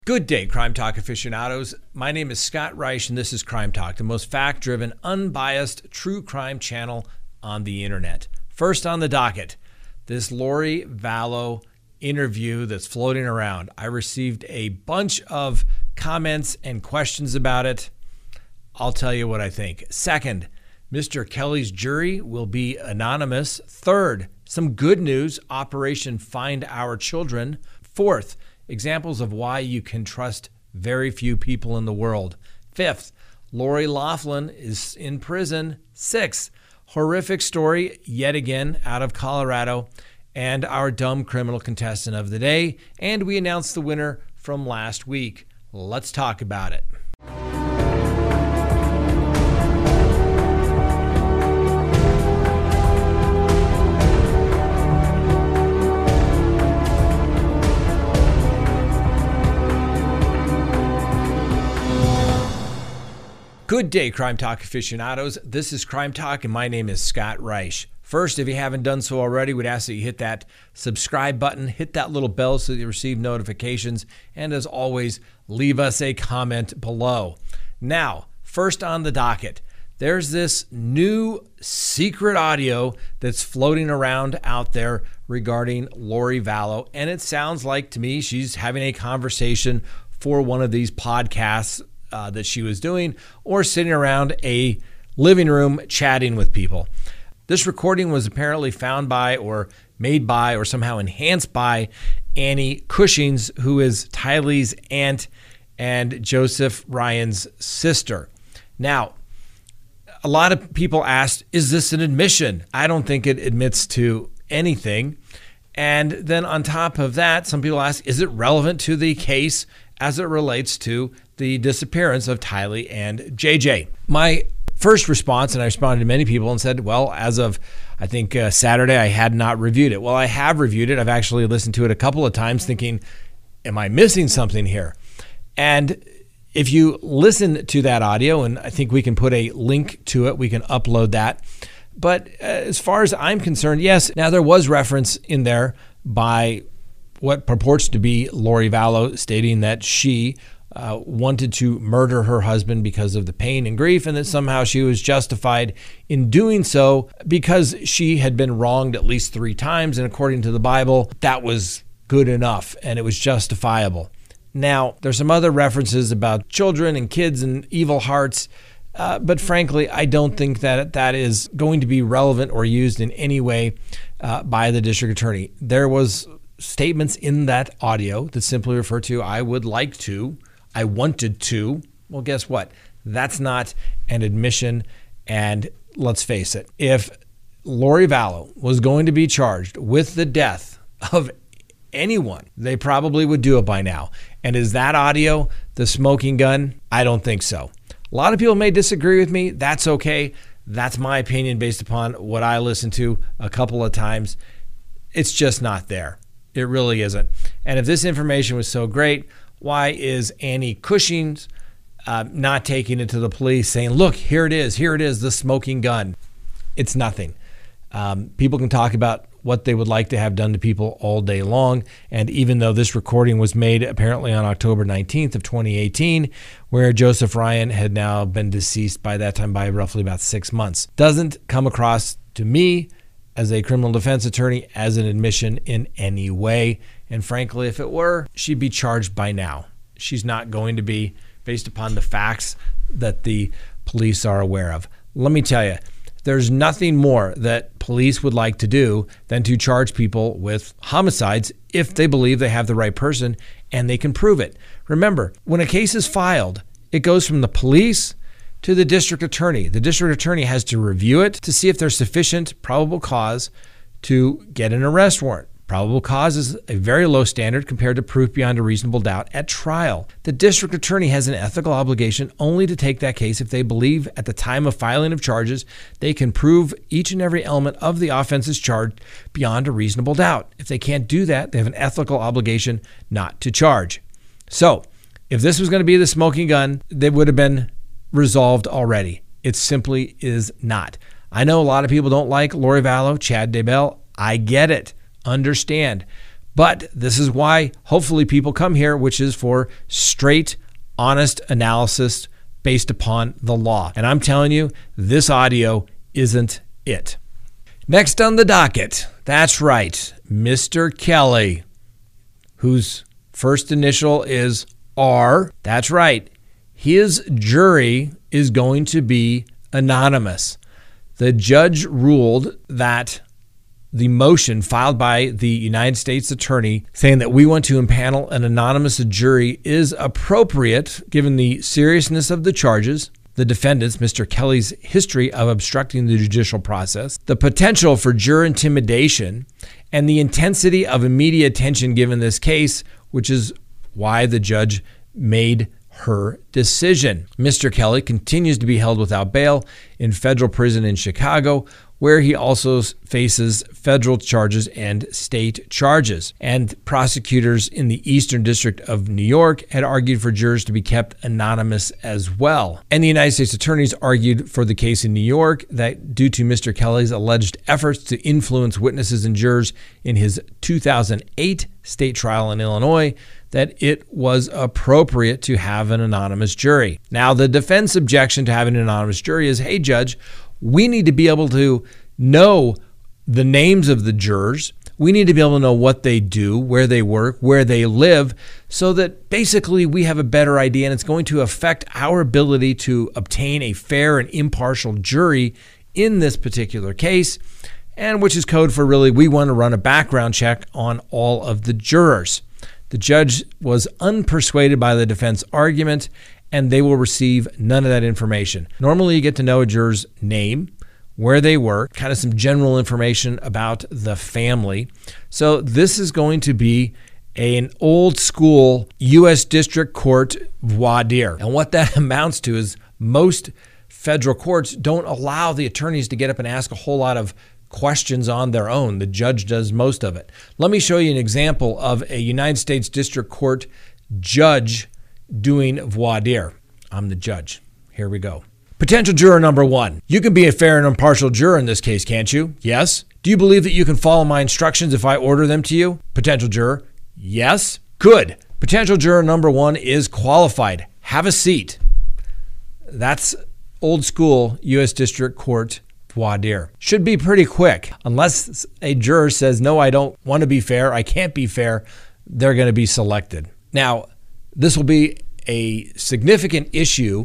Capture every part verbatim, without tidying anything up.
Good day, Crime Talk aficionados. My name is Scott Reich, and this is Crime Talk, the most fact-driven, unbiased, true crime channel on the internet. First on the docket, this Lori Vallow interview that's floating around. I received a bunch of comments and questions about it. I'll tell you what I think. Second, Mister Kelly's jury will be anonymous. Third, some good news, Operation Find Our Children. Fourth, examples of why you can trust very few people in the world. Fifth, Lori Loughlin is in prison. Sixth, horrific story yet again out of Colorado, and our dumb criminal contestant of the day. And we announced the winner from last week. Let's talk about it. Good day, Crime Talk aficionados. This is Crime Talk, and my name is Scott Reich. First, if you haven't done so already, we'd ask that you hit that subscribe button, hit that little bell so that you receive notifications, and as always, leave us a comment below. Now, first on the docket, there's this new secret audio that's floating around out there regarding Lori Vallow, and it sounds like to me she's having a conversation for one of these podcasts Uh, that she was doing, or sitting around a living room chatting with people. This recording was apparently found by or made by or somehow enhanced by Annie Cushings, who is Tylee's aunt and Joseph Ryan's sister. Now, a lot of people asked, is this an admission? I don't think it admits to anything. And then on top of that, some people ask, is it relevant to the case as it relates to the disappearance of Tylee and J J? My first response, and I responded to many people and said, well, as of, I think, uh, Saturday, I had not reviewed it. Well, I have reviewed it. I've actually listened to it a couple of times thinking, am I missing something here? And if you listen to that audio, and I think we can put a link to it, we can upload that. But uh, as far as I'm concerned, yes, now there was reference in there by what purports to be Lori Vallow stating that she uh, wanted to murder her husband because of the pain and grief, and that somehow she was justified in doing so because she had been wronged at least three times. And according to the Bible, that was good enough and it was justifiable. Now, there's some other references about children and kids and evil hearts. Uh, but frankly, I don't think that that is going to be relevant or used in any way uh, by the district attorney. There was statements in that audio that simply refer to, I would like to, I wanted to. Well, guess what? That's not an admission. And let's face it, if Lori Vallow was going to be charged with the death of anyone, they probably would do it by now. And is that audio the smoking gun? I don't think so. A lot of people may disagree with me. That's okay. That's my opinion based upon what I listened to a couple of times. It's just not there. It really isn't. And if this information was so great, why is Annie Cushings uh, not taking it to the police saying, look, here it is, here it is, the smoking gun? It's nothing. Um, people can talk about what they would like to have done to people all day long. And even though this recording was made apparently on October nineteenth of twenty eighteen, where Joseph Ryan had now been deceased by that time by roughly about six months, doesn't come across to me as a criminal defense attorney as an admission in any way. And frankly, if it were, she'd be charged by now. She's not going to be, based upon the facts that the police are aware of. Let me tell you, there's nothing more that police would like to do than to charge people with homicides if they believe they have the right person and they can prove it. Remember, when a case is filed, it goes from the police to the district attorney. The district attorney has to review it to see if there's sufficient probable cause to get an arrest warrant. Probable cause is a very low standard compared to proof beyond a reasonable doubt at trial. The district attorney has an ethical obligation only to take that case if they believe at the time of filing of charges they can prove each and every element of the offenses charged beyond a reasonable doubt. If they can't do that, they have an ethical obligation not to charge. So, if this was going to be the smoking gun, they would have been resolved already. It simply is not. I know a lot of people don't like Lori Vallow, Chad Daybell. I get it. Understand. But this is why hopefully people come here, which is for straight, honest analysis based upon the law. And I'm telling you, this audio isn't it. Next on the docket, that's right, Mister Kelly, whose first initial is R. That's right. His jury is going to be anonymous. The judge ruled that the motion filed by the United States attorney saying that we want to impanel an anonymous jury is appropriate given the seriousness of the charges, the defendants, Mister Kelly's history of obstructing the judicial process, the potential for juror intimidation, and the intensity of immediate attention given this case, which is why the judge made her decision. Mister Kelly continues to be held without bail in federal prison in Chicago, where he also faces federal charges and state charges. And prosecutors in the Eastern District of New York had argued for jurors to be kept anonymous as well. And the United States attorneys argued for the case in New York that due to Mister Kelly's alleged efforts to influence witnesses and jurors in his two thousand eight state trial in Illinois, that it was appropriate to have an anonymous jury. Now, the defense objection to having an anonymous jury is, hey, judge, we need to be able to know the names of the jurors. We need to be able to know what they do, where they work, where they live, so that basically we have a better idea, and it's going to affect our ability to obtain a fair and impartial jury in this particular case, and which is code for really we want to run a background check on all of the jurors. The judge was unpersuaded by the defense argument, and they will receive none of that information. Normally, you get to know a juror's name, where they work, kind of some general information about the family. So this is going to be an old school U S District Court voir dire. And what that amounts to is most federal courts don't allow the attorneys to get up and ask a whole lot of questions on their own. The judge does most of it. Let me show you an example of a United States District Court judge doing voir dire. I'm the judge. Here we go. Potential juror number one. You can be a fair and impartial juror in this case, can't you? Yes. Do you believe that you can follow my instructions if I order them to you? Potential juror. Yes. Good. Potential juror number one is qualified. Have a seat. That's old school U S District Court voir dire. Should be pretty quick. Unless a juror says, no, I don't want to be fair, I can't be fair, they're going to be selected. Now, this will be a significant issue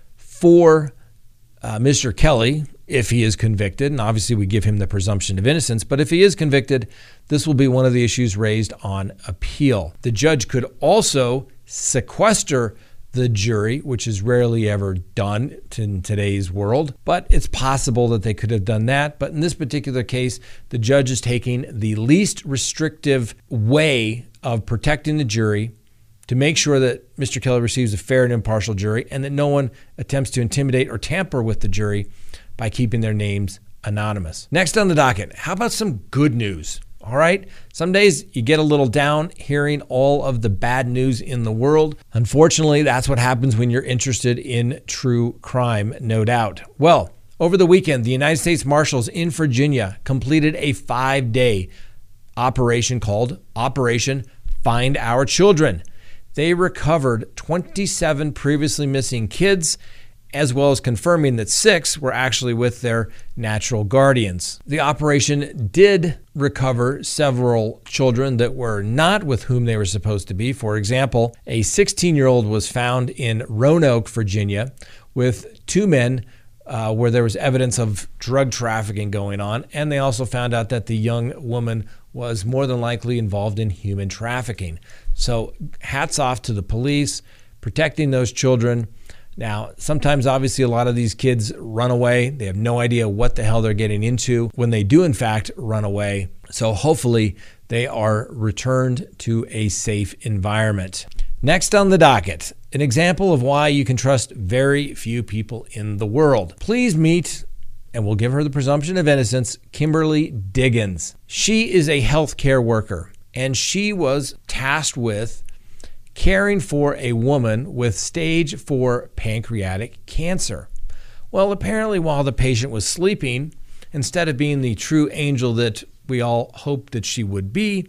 for uh, Mister Kelly if he is convicted, and obviously we give him the presumption of innocence, but if he is convicted, this will be one of the issues raised on appeal. The judge could also sequester the jury, which is rarely ever done in today's world, but it's possible that they could have done that. But in this particular case, the judge is taking the least restrictive way of protecting the jury to make sure that Mister Kelly receives a fair and impartial jury and that no one attempts to intimidate or tamper with the jury by keeping their names anonymous. Next on the docket, how about some good news? All right. Some days you get a little down hearing all of the bad news in the world. Unfortunately, that's what happens when you're interested in true crime, no doubt. Well, over the weekend, the United States Marshals in Virginia completed a five-day operation called Operation Find Our Children. They recovered twenty-seven previously missing kids, as well as confirming that six were actually with their natural guardians. The operation did recover several children that were not with whom they were supposed to be. For example, a sixteen-year-old was found in Roanoke, Virginia, with two men uh, where there was evidence of drug trafficking going on, and they also found out that the young woman was more than likely involved in human trafficking. So hats off to the police protecting those children. Now, sometimes, obviously, a lot of these kids run away. They have no idea what the hell they're getting into when they do, in fact, run away. So hopefully they are returned to a safe environment. Next on the docket, an example of why you can trust very few people in the world. Please meet, and we'll give her the presumption of innocence, Kimberly Diggins. She is a healthcare worker, and she was tasked with caring for a woman with stage four pancreatic cancer. Well, apparently while the patient was sleeping, instead of being the true angel that we all hoped that she would be,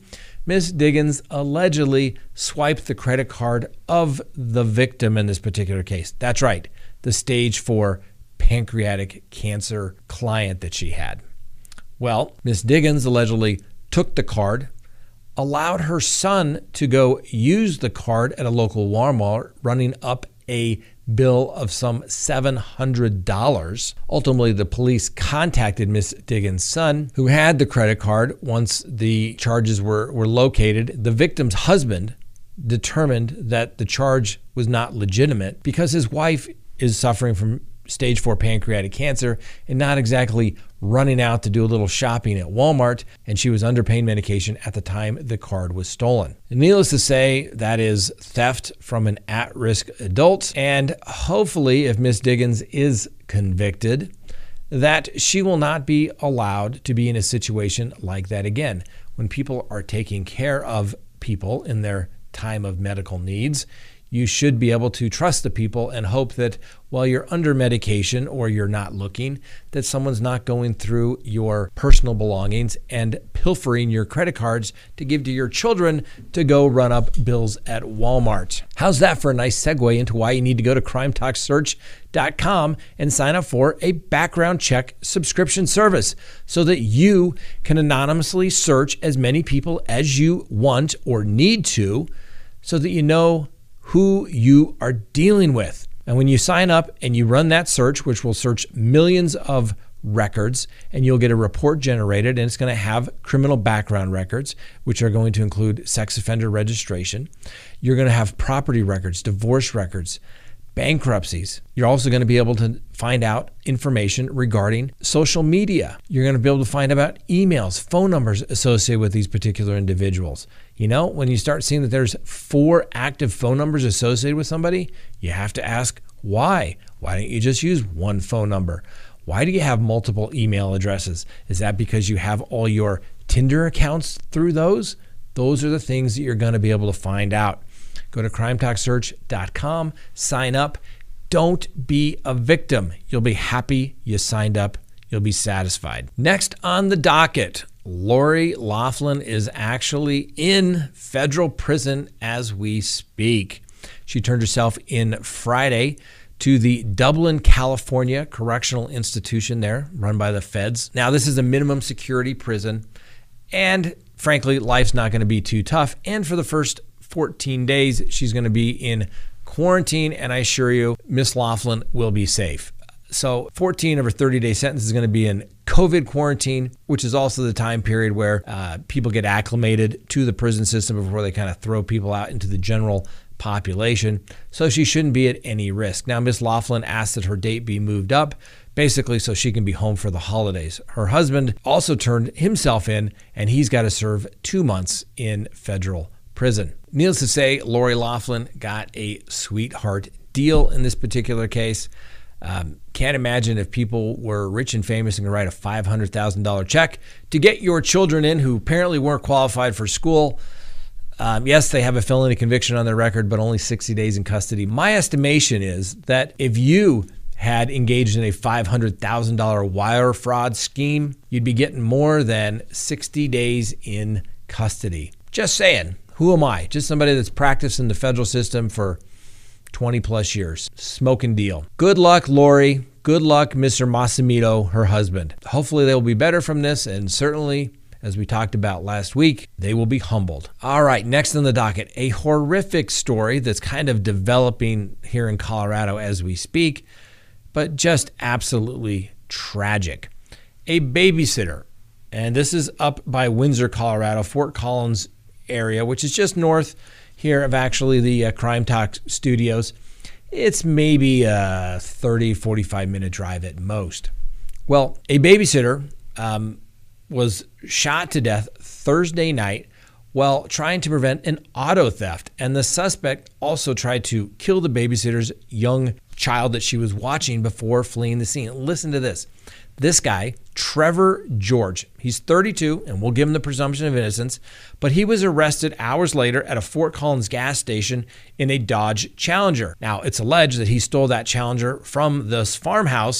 Miss Diggins allegedly swiped the credit card of the victim in this particular case. That's right, the stage four pancreatic cancer client that she had. Well, Miss Diggins allegedly took the card, allowed her son to go use the card at a local Walmart, running up a bill of some seven hundred dollars. Ultimately, the police contacted Miss Diggins' son, who had the credit card. Once the charges were, were located, the victim's husband determined that the charge was not legitimate because his wife is suffering from stage four pancreatic cancer and not exactly running out to do a little shopping at Walmart, and she was under pain medication at the time the card was stolen. And needless to say, that is theft from an at-risk adult, and hopefully, if Miss Diggins is convicted, that she will not be allowed to be in a situation like that again. When people are taking care of people in their time of medical needs, you should be able to trust the people and hope that while you're under medication or you're not looking, that someone's not going through your personal belongings and pilfering your credit cards to give to your children to go run up bills at Walmart. How's that for a nice segue into why you need to go to crime talk search dot com and sign up for a background check subscription service so that you can anonymously search as many people as you want or need to so that you know who you are dealing with. And when you sign up and you run that search, which will search millions of records, and you'll get a report generated, and it's going to have criminal background records, which are going to include sex offender registration. You're going to have property records, divorce records, bankruptcies. You're also going to be able to find out information regarding social media. You're going to be able to find about emails, phone numbers associated with these particular individuals. You know, when you start seeing that there's four active phone numbers associated with somebody, you have to ask why. Why don't you just use one phone number? Why do you have multiple email addresses? Is that because you have all your Tinder accounts through those? Those are the things that you're going to be able to find out. Go to crime talk search dot com, sign up. Don't be a victim. You'll be happy you signed up. You'll be satisfied. Next on the docket, Lori Loughlin is actually in federal prison as we speak. She turned herself in Friday to the Dublin, California Correctional Institution there, run by the feds. Now, this is a minimum security prison, and frankly, life's not going to be too tough. And for the first fourteen days, she's going to be in quarantine, and I assure you, Miss Loughlin will be safe. So fourteen of her thirty-day sentence is going to be in COVID quarantine, which is also the time period where uh, people get acclimated to the prison system before they kind of throw people out into the general population. So she shouldn't be at any risk. Now, Miss Loughlin asked that her date be moved up, basically so she can be home for the holidays. Her husband also turned himself in, and he's got to serve two months in federal prison. Needless to say, Lori Loughlin got a sweetheart deal in this particular case. Um, can't imagine if people were rich and famous and could write a five hundred thousand dollars check to get your children in who apparently weren't qualified for school. Um, yes, they have a felony conviction on their record, but only sixty days in custody. My estimation is that if you had engaged in a five hundred thousand dollars wire fraud scheme, you'd be getting more than sixty days in custody. Just saying. Who am I? Just somebody that's practiced in the federal system for twenty plus years. Smoking deal. Good luck, Lori. Good luck, Mister Massimito, her husband. Hopefully they will be better from this, and certainly, as we talked about last week, they will be humbled. All right, next on the docket, a horrific story that's kind of developing here in Colorado as we speak, but just absolutely tragic. A babysitter, and this is up by Windsor, Colorado, Fort Collins area, which is just north here of actually the uh, Crime Talk studios. It's maybe a thirty, forty-five minute drive at most. Well, a babysitter um, was shot to death Thursday night while trying to prevent an auto theft. And the suspect also tried to kill the babysitter's young child that she was watching before fleeing the scene. Listen to this. This guy, Trevor George, he's thirty-two, and we'll give him the presumption of innocence, but he was arrested hours later at a Fort Collins gas station in a Dodge Challenger. Now, it's alleged that he stole that Challenger from this farmhouse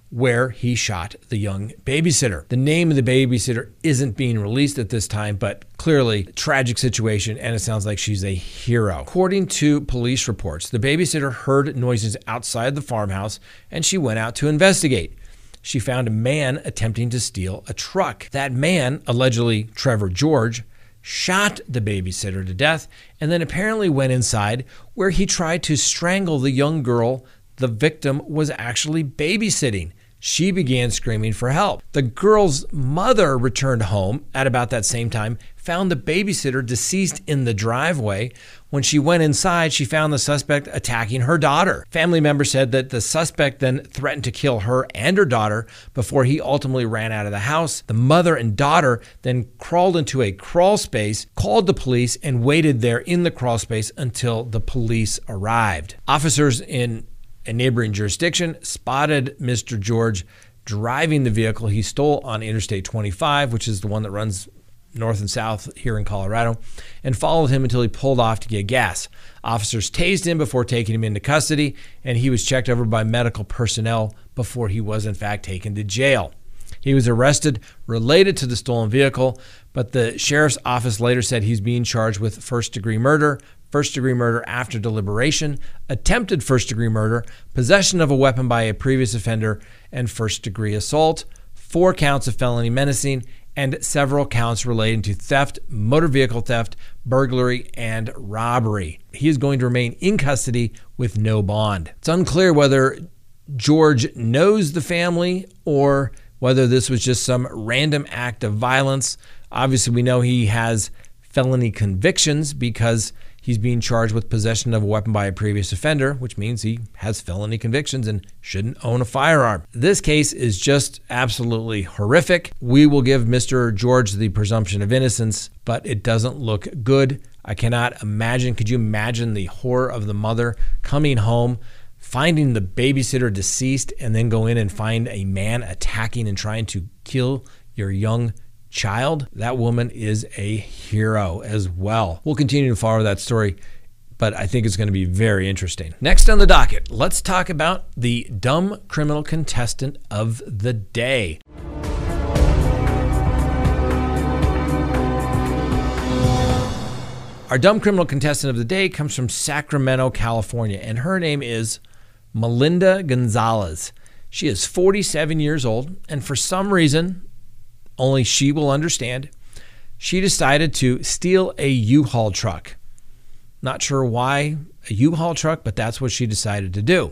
where he shot the young babysitter. The name of the babysitter isn't being released at this time, but clearly tragic situation, and it sounds like she's a hero. According to police reports, the babysitter heard noises outside the farmhouse and she went out to investigate. She found a man attempting to steal a truck. That man, allegedly Trevor George, shot the babysitter to death and then apparently went inside where he tried to strangle the young girl the victim was actually babysitting. She began screaming for help. The girl's mother returned home at about that same time, found the babysitter deceased in the driveway. When she went inside, she found the suspect attacking her daughter. Family members said that the suspect then threatened to kill her and her daughter before he ultimately ran out of the house. The mother and daughter then crawled into a crawl space, called the police, and waited there in the crawl space until the police arrived. Officers in a neighboring jurisdiction spotted Mister George driving the vehicle he stole on Interstate twenty-five, which is the one that runs north and south here in Colorado, and followed him until he pulled off to get gas. Officers tased him before taking him into custody, and he was checked over by medical personnel before he was in fact taken to jail. He was arrested related to the stolen vehicle, but the sheriff's office later said he's being charged with first-degree murder, first-degree murder after deliberation, attempted first-degree murder, possession of a weapon by a previous offender, and first-degree assault, four counts of felony menacing, and several counts relating to theft, motor vehicle theft, burglary, and robbery. He is going to remain in custody with no bond. It's unclear whether George knows the family or whether this was just some random act of violence. Obviously, we know he has felony convictions because he's being charged with possession of a weapon by a previous offender, which means he has felony convictions and shouldn't own a firearm. This case is just absolutely horrific. We will give Mister George the presumption of innocence, but it doesn't look good. I cannot imagine. Could you imagine the horror of the mother coming home, finding the babysitter deceased, and then go in and find a man attacking and trying to kill your young child? That woman is a hero as well. We'll continue to follow that story, but I think it's going to be very interesting. Next on the docket, let's talk about the dumb criminal contestant of the day. Our dumb criminal contestant of the day comes from Sacramento, California, and her name is Melinda Gonzalez. She is forty-seven years old, and for some reason, only she will understand, she decided to steal a U-Haul truck. Not sure why a U-Haul truck, but that's what she decided to do.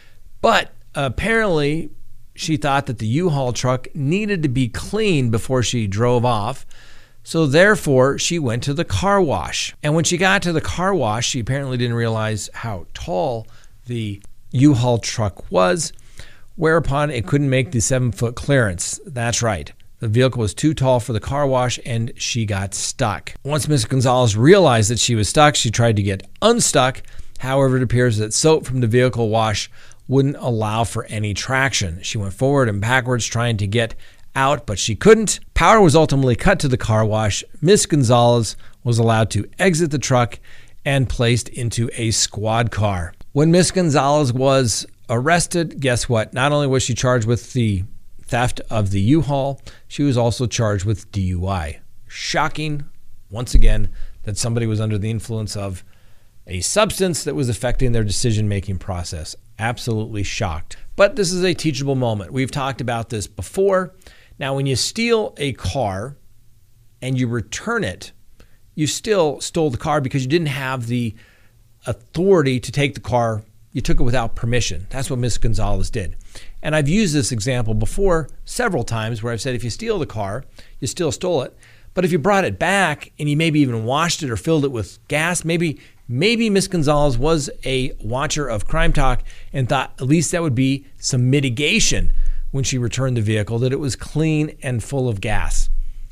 But apparently, she thought that the U-Haul truck needed to be cleaned before she drove off. So therefore, she went to the car wash. And when she got to the car wash, she apparently didn't realize how tall the U-Haul truck was, whereupon it couldn't make the seven-foot clearance. That's right. The vehicle was too tall for the car wash, and she got stuck. Once Miz Gonzalez realized that she was stuck, she tried to get unstuck. However, it appears that soap from the vehicle wash wouldn't allow for any traction. She went forward and backwards trying to get out, but she couldn't. Power was ultimately cut to the car wash. Miz Gonzalez was allowed to exit the truck and placed into a squad car. When Miz Gonzalez was arrested, guess what? Not only was she charged with the theft of the U-Haul, she was also charged with D U I. Shocking, once again, that somebody was under the influence of a substance that was affecting their decision-making process. Absolutely shocked. But this is a teachable moment. We've talked about this before. Now, when you steal a car and you return it, you still stole the car because you didn't have the authority to take the car. You took it without permission. That's what Miz Gonzalez did. And I've used this example before several times where I've said if you steal the car, you still stole it. But if you brought it back and you maybe even washed it or filled it with gas, maybe maybe Miz Gonzalez was a watcher of Crime Talk and thought at least that would be some mitigation when she returned the vehicle, that it was clean and full of gas.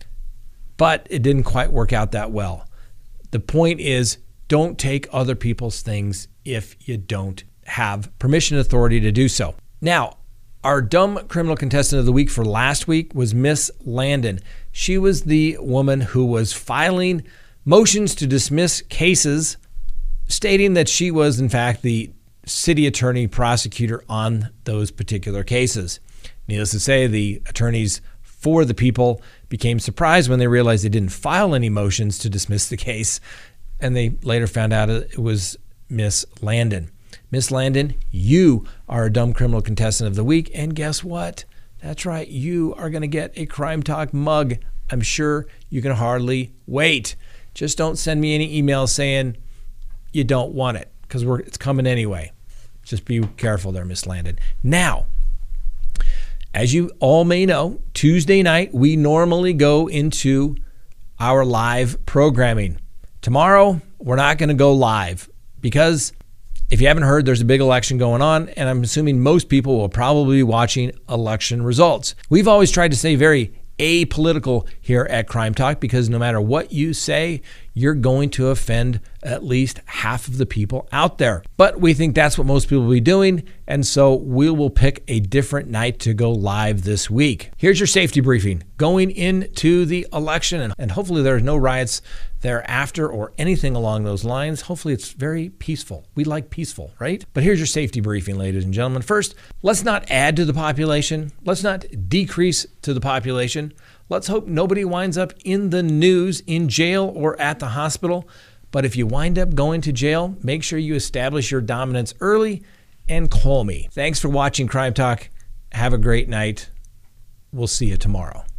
But it didn't quite work out that well. The point is, don't take other people's things if you don't have permission and authority to do so. Now, our dumb criminal contestant of the week for last week was Miss Landon. She was the woman who was filing motions to dismiss cases, stating that she was, in fact, the city attorney prosecutor on those particular cases. Needless to say, the attorneys for the people became surprised when they realized they didn't file any motions to dismiss the case, and they later found out it was Miss Landon. Miss Landon, you are a Dumb Criminal Contestant of the Week, and guess what? That's right, you are going to get a Crime Talk mug. I'm sure you can hardly wait. Just don't send me any emails saying you don't want it, because we're it's coming anyway. Just be careful there, Miss Landon. Now, as you all may know, Tuesday night we normally go into our live programming. Tomorrow, we're not going to go live because if you haven't heard, there's a big election going on, and I'm assuming most people will probably be watching election results. We've always tried to stay very apolitical here at Crime Talk because no matter what you say, you're going to offend at least half of the people out there. But we think that's what most people will be doing, and so we will pick a different night to go live this week. Here's your safety briefing going into the election, and, and hopefully there are no riots thereafter or anything along those lines. Hopefully it's very peaceful. We like peaceful, right? But here's your safety briefing, ladies and gentlemen. First, let's not add to the population. Let's not decrease to the population. Let's hope nobody winds up in the news, in jail, or at the hospital. But if you wind up going to jail, make sure you establish your dominance early and call me. Thanks for watching Crime Talk. Have a great night. We'll see you tomorrow.